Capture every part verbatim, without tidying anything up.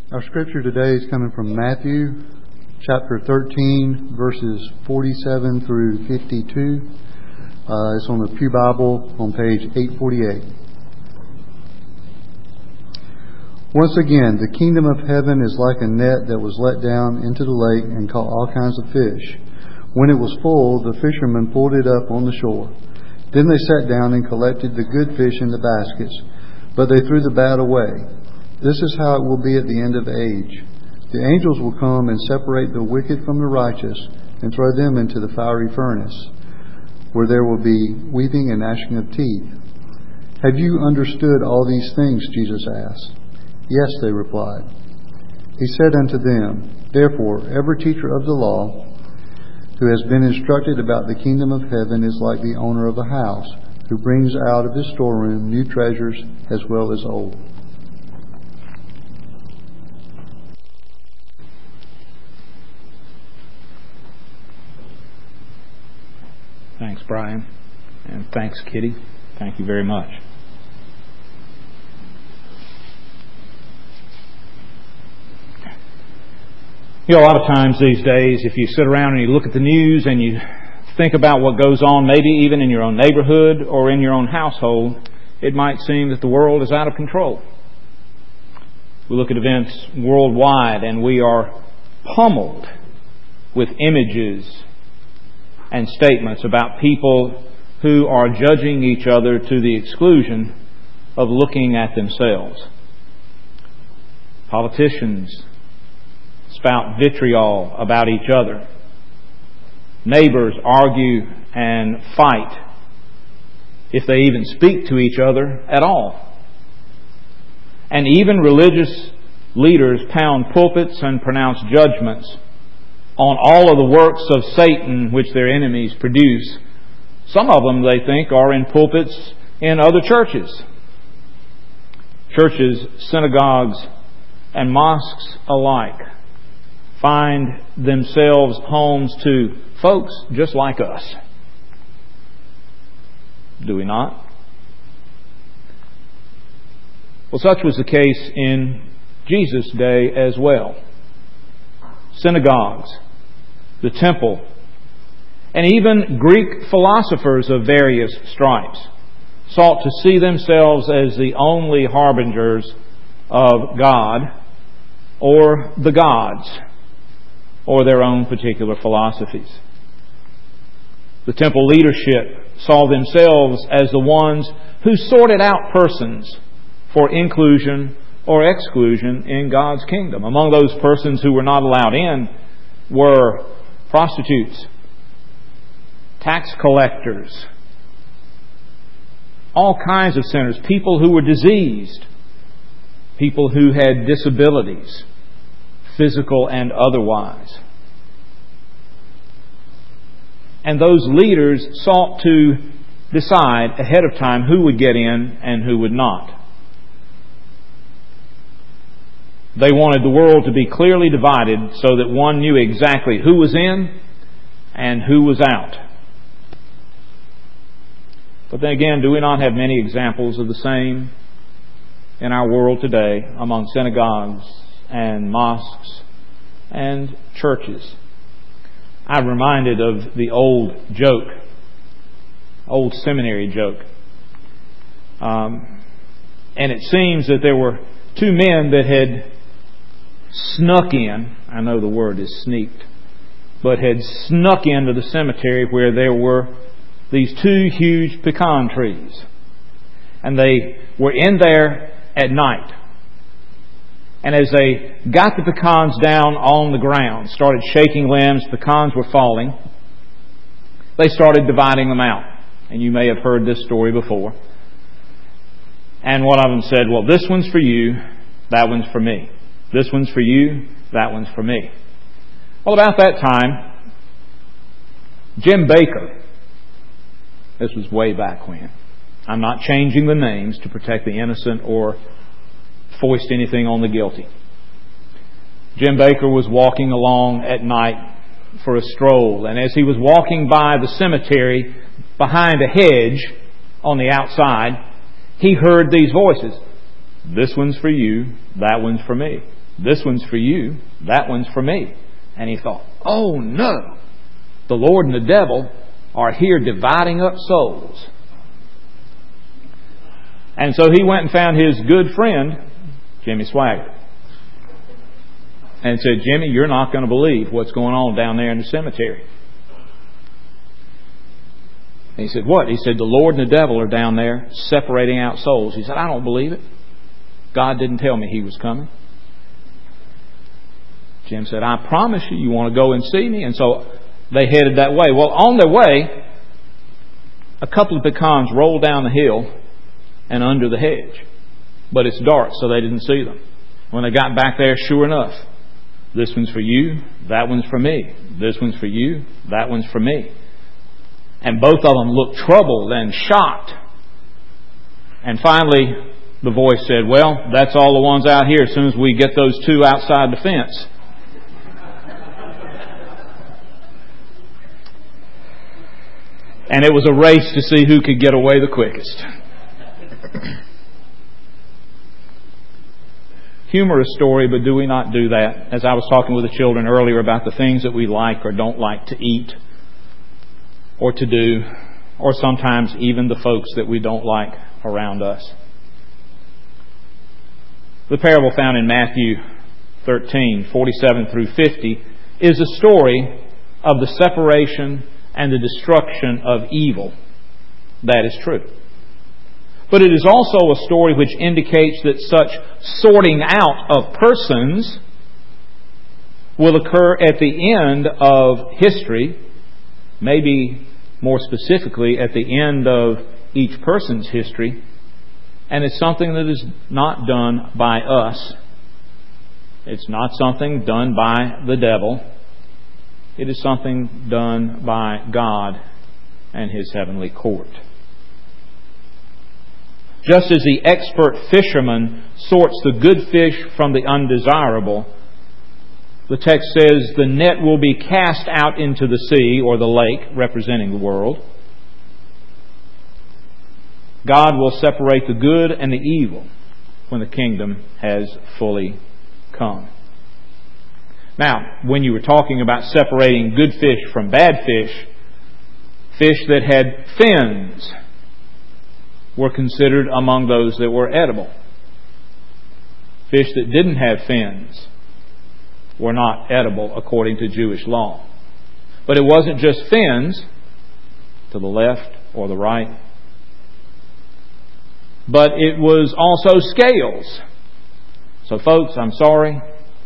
Our scripture today is coming from Matthew chapter thirteen, verses forty-seven through fifty-two. Uh, it's on the Pew Bible on page eight forty-eight. Once again, the kingdom of heaven is like a net that was let down into the lake and caught all kinds of fish. When it was full, the fishermen pulled it up on the shore. Then they sat down and collected the good fish in the baskets, but they threw the bad away. This is how it will be at the end of age. The angels will come and separate the wicked from the righteous and throw them into the fiery furnace, where there will be weeping and gnashing of teeth. Have you understood all these things? Jesus asked. Yes, they replied. He said unto them, Therefore, every teacher of the law who has been instructed about the kingdom of heaven is like the owner of a house, who brings out of his storeroom new treasures as well as old. Thanks, Brian. And thanks, Kitty. Thank you very much. You know, a lot of times these days, if you sit around and you look at the news and you think about what goes on, maybe even in your own neighborhood or in your own household, it might seem that the world is out of control. We look at events worldwide and we are pummeled with images and statements about people who are judging each other to the exclusion of looking at themselves. Politicians spout vitriol about each other. Neighbors argue and fight, if they even speak to each other at all. And even religious leaders pound pulpits and pronounce judgments on all of the works of Satan which their enemies produce. Some of them, they think, are in pulpits in other churches. Churches, synagogues, and mosques alike find themselves homes to folks just like us. Do we not? Well, such was the case in Jesus' day as well. Synagogues, the temple, and even Greek philosophers of various stripes sought to see themselves as the only harbingers of God or the gods or their own particular philosophies. The temple leadership saw themselves as the ones who sorted out persons for inclusion or exclusion in God's kingdom. Among those persons who were not allowed in were prostitutes, tax collectors, all kinds of sinners, people who were diseased, people who had disabilities, physical and otherwise. And those leaders sought to decide ahead of time who would get in and who would not. They wanted the world to be clearly divided so that one knew exactly who was in and who was out. But then again, do we not have many examples of the same in our world today among synagogues and mosques and churches? I'm reminded of the old joke, old seminary joke. Um, and it seems that there were two men that had snuck in, I know the word is sneaked, but had snuck into the cemetery where there were these two huge pecan trees. And they were in there at night. And as they got the pecans down on the ground, started shaking limbs, pecans were falling, they started dividing them out. And you may have heard this story before. And one of them said, well, this one's for you, that one's for me. This one's for you, that one's for me. Well, about that time, Jim Baker, this was way back when. I'm not changing the names to protect the innocent or foist anything on the guilty. Jim Baker was walking along at night for a stroll, and as he was walking by the cemetery behind a hedge on the outside, he heard these voices. This one's for you, that one's for me. This one's for you. That one's for me. And he thought, oh no, the Lord and the devil are here dividing up souls. And so he went and found his good friend, Jimmy Swaggart, and said, Jimmy, you're not going to believe what's going on down there in the cemetery. And he said, what? He said, the Lord and the devil are down there separating out souls. He said, I don't believe it. God didn't tell me He was coming. Jim said, I promise you, you want to go and see me? And so they headed that way. Well, on their way, a couple of pecans rolled down the hill and under the hedge. But it's dark, so they didn't see them. When they got back there, sure enough, this one's for you, that one's for me. This one's for you, that one's for me. And both of them looked troubled and shocked. And finally, the voice said, well, that's all the ones out here as soon as we get those two outside the fence. And it was a race to see who could get away the quickest. Humorous story, but do we not do that? As I was talking with the children earlier about the things that we like or don't like to eat or to do, or sometimes even the folks that we don't like around us. The parable found in Matthew thirteen, forty-seven through fifty is a story of the separation and the destruction of evil. That is true. But it is also a story which indicates that such sorting out of persons will occur at the end of history, maybe more specifically at the end of each person's history, and it's something that is not done by us. It's not something done by the devil. It is something done by God and His heavenly court. Just as the expert fisherman sorts the good fish from the undesirable, the text says the net will be cast out into the sea or the lake, representing the world. God will separate the good and the evil when the kingdom has fully come. Now, when you were talking about separating good fish from bad fish, fish that had fins were considered among those that were edible. Fish that didn't have fins were not edible according to Jewish law. But it wasn't just fins to the left or the right, but it was also scales. So folks, I'm sorry,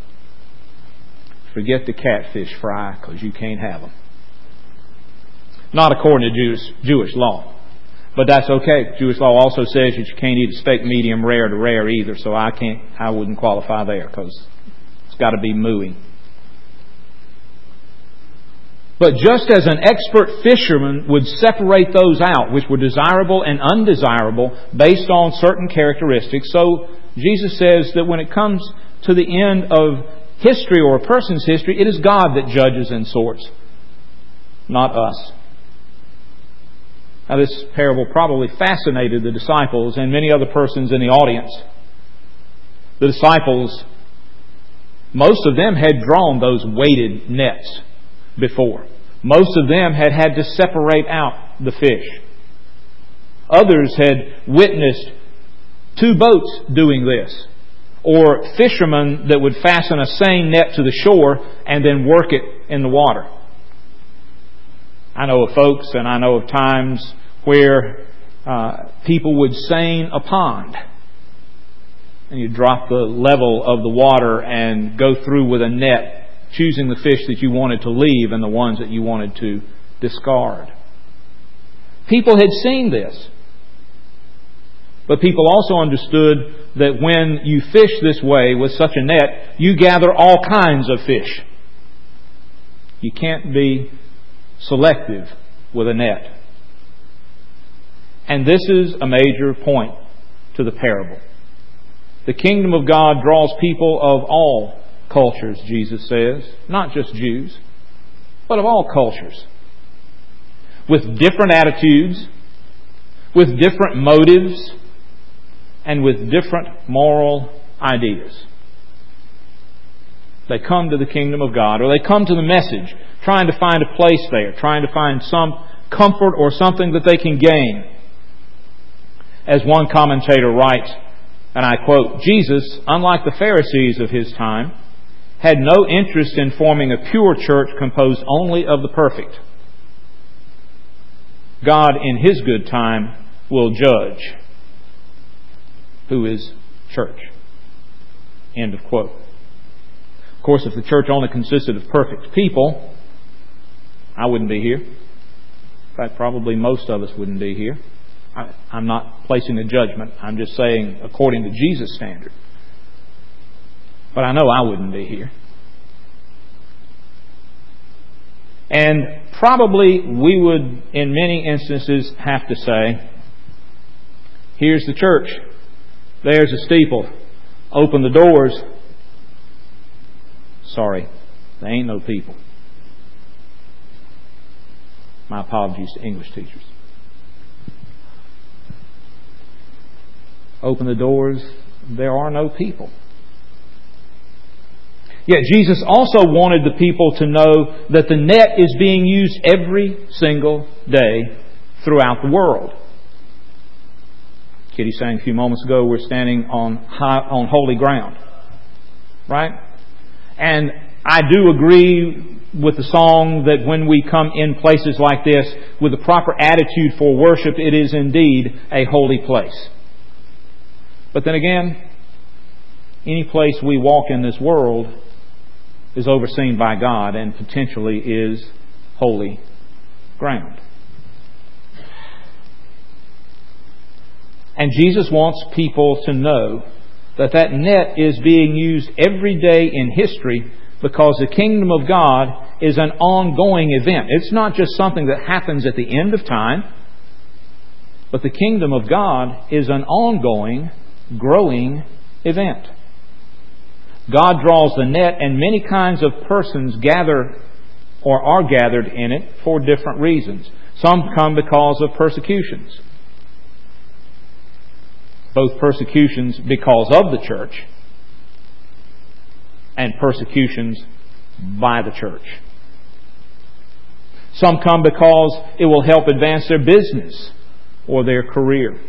forget the catfish fry because you can't have them. Not according to Jewish, Jewish law. But that's okay. Jewish law also says that you can't eat a steak medium rare to rare either, so I can't, I wouldn't qualify there because it's got to be mooey. But just as an expert fisherman would separate those out, which were desirable and undesirable, based on certain characteristics, so Jesus says that when it comes to the end of history or a person's history, it is God that judges and sorts, not us. Now, this parable probably fascinated the disciples and many other persons in the audience. The disciples, most of them had drawn those weighted nets before. Most of them had had to separate out the fish. Others had witnessed two boats doing this, or fishermen that would fasten a seine net to the shore and then work it in the water. I know of folks, and I know of times where uh, people would seine a pond. And you drop the level of the water and go through with a net, choosing the fish that you wanted to leave and the ones that you wanted to discard. People had seen this. But people also understood that when you fish this way with such a net, you gather all kinds of fish. You can't be selective with a net. And this is a major point to the parable. The kingdom of God draws people of all cultures, Jesus says, not just Jews, but of all cultures, with different attitudes, with different motives, and with different moral ideas. They come to the kingdom of God, or they come to the message, trying to find a place there, trying to find some comfort or something that they can gain. As one commentator writes, and I quote, "Jesus, unlike the Pharisees of His time, had no interest in forming a pure church composed only of the perfect. God, in His good time, will judge who is church." End of quote. Of course, if the church only consisted of perfect people, I wouldn't be here. In fact, probably most of us wouldn't be here. I, I'm not placing a judgment. I'm just saying according to Jesus' standard. But I know I wouldn't be here. And probably we would, in many instances, have to say, here's the church. There's a steeple. Open the doors. Sorry, there ain't no people. My apologies to English teachers. Open the doors. There are no people. Yet Jesus also wanted the people to know that the net is being used every single day throughout the world. Kitty sang a few moments ago, we're standing on high, on holy ground. Right? And I do agree with the song that when we come in places like this with the proper attitude for worship, it is indeed a holy place. But then again, any place we walk in this world is overseen by God and potentially is holy ground. And Jesus wants people to know that that net is being used every day in history because the kingdom of God is an ongoing event. It's not just something that happens at the end of time, but the kingdom of God is an ongoing, growing event. God draws the net, and many kinds of persons gather or are gathered in it for different reasons. Some come because of persecutions. Both persecutions because of the church and persecutions by the church. Some come because it will help advance their business or their career.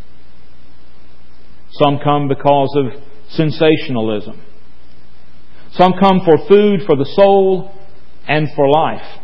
Some come because of sensationalism. Some come for food for the soul and for life.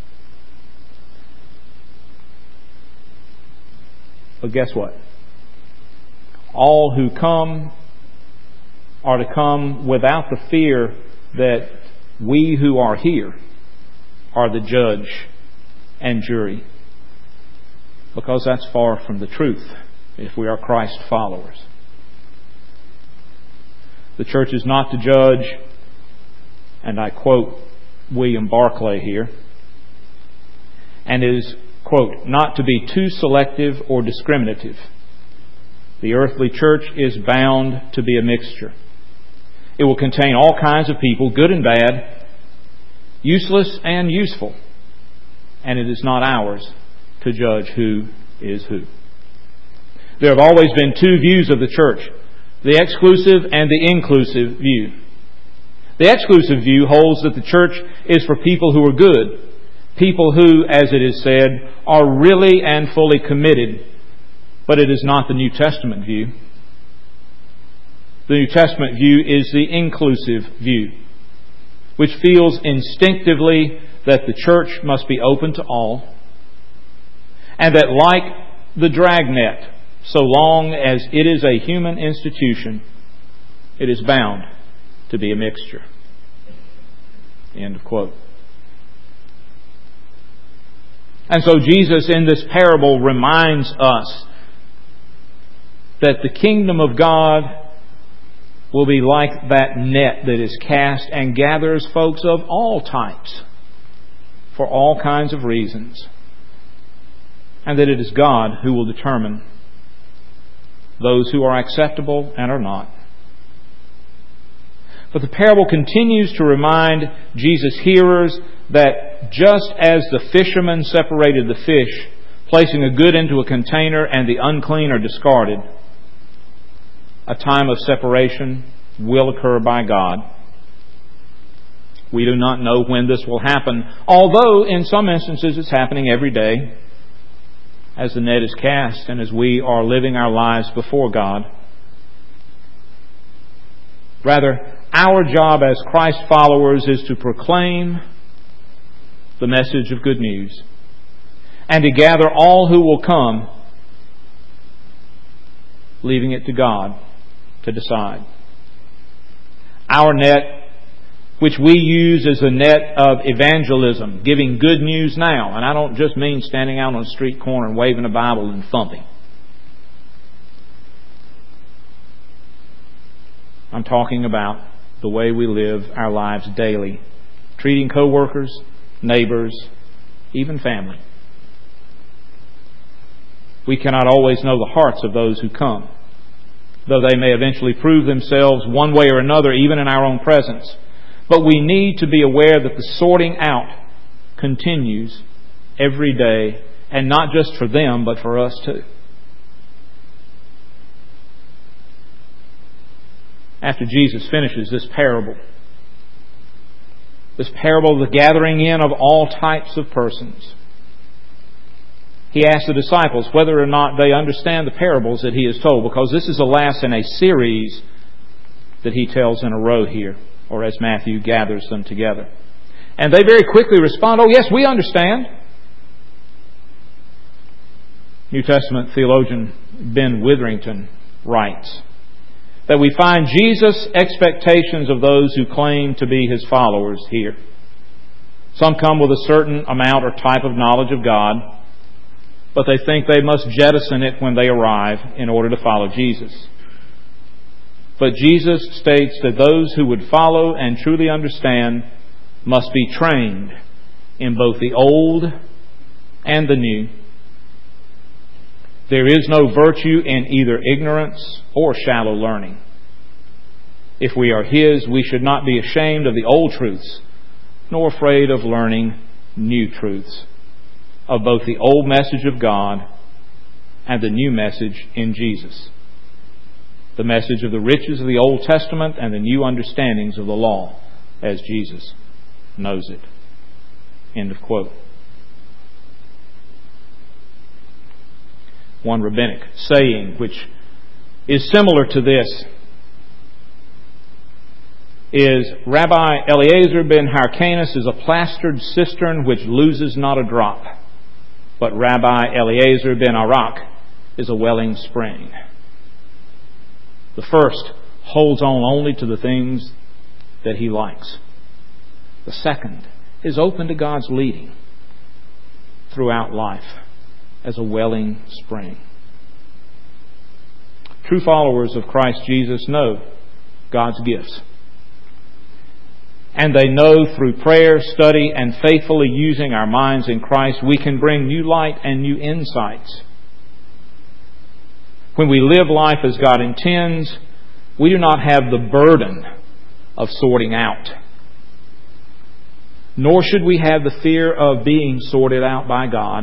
But guess what? All who come are to come without the fear that we who are here are the judge and jury. Because that's far from the truth if we are Christ followers. The church is not to judge, and I quote William Barclay here, and is, quote, not to be too selective or discriminative. The earthly church is bound to be a mixture. It will contain all kinds of people, good and bad, useless and useful. And it is not ours to judge who is who. There have always been two views of the church, the exclusive and the inclusive view. The exclusive view holds that the church is for people who are good, people who, as it is said, are really and fully committed. But it is not the New Testament view. The New Testament view is the inclusive view, which feels instinctively that the church must be open to all, and that like the dragnet, so long as it is a human institution, it is bound to be a mixture. End of quote. And so Jesus in this parable reminds us that the kingdom of God will be like that net that is cast and gathers folks of all types for all kinds of reasons. And that it is God who will determine those who are acceptable and are not. But the parable continues to remind Jesus' hearers that just as the fishermen separated the fish, placing the good into a container and the unclean are discarded, a time of separation will occur by God. We do not know when this will happen, although in some instances it's happening every day as the net is cast and as we are living our lives before God. Rather, our job as Christ followers is to proclaim the message of good news and to gather all who will come, leaving it to God to decide. Our net, which we use as a net of evangelism, giving good news now. And I don't just mean standing out on a street corner and waving a Bible and thumping. I'm talking about the way we live our lives daily, treating co-workers, neighbors, even family. We cannot always know the hearts of those who come, though they may eventually prove themselves one way or another, even in our own presence. But we need to be aware that the sorting out continues every day, and not just for them, but for us too. After Jesus finishes this parable, this parable of the gathering in of all types of persons, He asks the disciples whether or not they understand the parables that He has told, because this is the last in a series that He tells in a row here, or as Matthew gathers them together. And they very quickly respond, "Oh yes, we understand." New Testament theologian Ben Witherington writes that we find Jesus' expectations of those who claim to be His followers here. Some come with a certain amount or type of knowledge of God, but they think they must jettison it when they arrive in order to follow Jesus. But Jesus states that those who would follow and truly understand must be trained in both the old and the new. There is no virtue in either ignorance or shallow learning. If we are His, we should not be ashamed of the old truths, nor afraid of learning new truths of both the old message of God and the new message in Jesus. The message of the riches of the Old Testament and the new understandings of the law as Jesus knows it. End of quote. One rabbinic saying which is similar to this is, Rabbi Eliezer ben Hyrcanus is a plastered cistern which loses not a drop, but Rabbi Eliezer ben Arak is a welling spring. The first holds on only to the things that he likes. The second is open to God's leading throughout life as a welling spring. True followers of Christ Jesus know God's gifts. And they know through prayer, study, and faithfully using our minds in Christ, we can bring new light and new insights. When we live life as God intends, we do not have the burden of sorting out. Nor should we have the fear of being sorted out by God.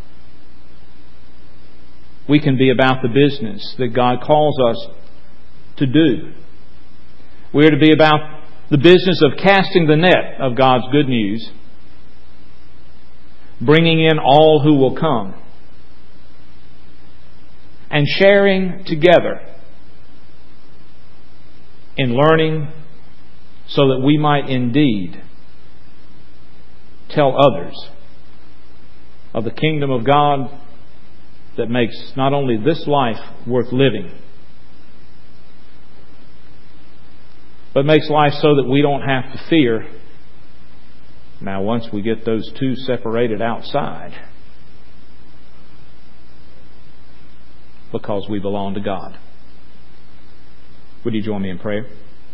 We can be about the business that God calls us to do. We are to be about the business of casting the net of God's good news, bringing in all who will come, and sharing together in learning so that we might indeed tell others of the kingdom of God that makes not only this life worth living, but makes life so that we don't have to fear. Now, once we get those two separated outside, because we belong to God. Would you join me in prayer?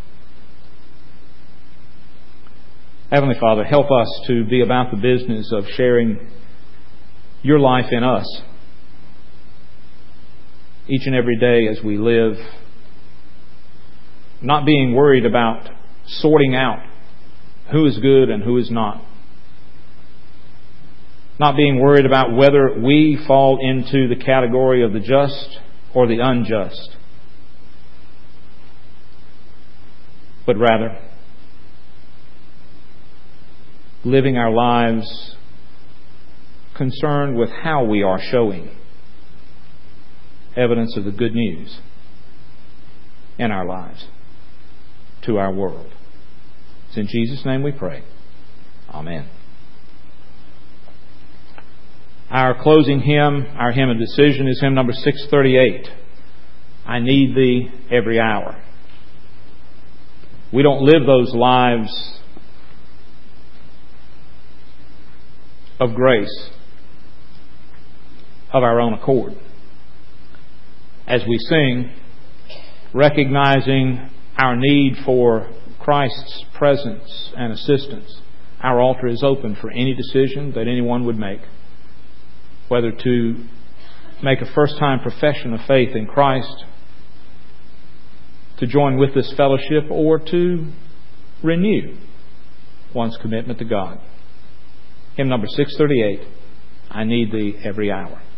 Heavenly Father, help us to be about the business of sharing Your life in us each and every day as we live, not being worried about sorting out who is good and who is not. Not being worried about whether we fall into the category of the just or the unjust. But rather, living our lives concerned with how we are showing evidence of the good news in our lives to our world. It's in Jesus' name we pray. Amen. Our closing hymn, our hymn of decision, is hymn number six thirty-eight. I need Thee every hour. We don't live those lives of grace of our own accord. As we sing, recognizing our need for Christ's presence and assistance, our altar is open for any decision that anyone would make, whether to make a first-time profession of faith in Christ, to join with this fellowship, or to renew one's commitment to God. Hymn number six thirty-eight, I need Thee every hour.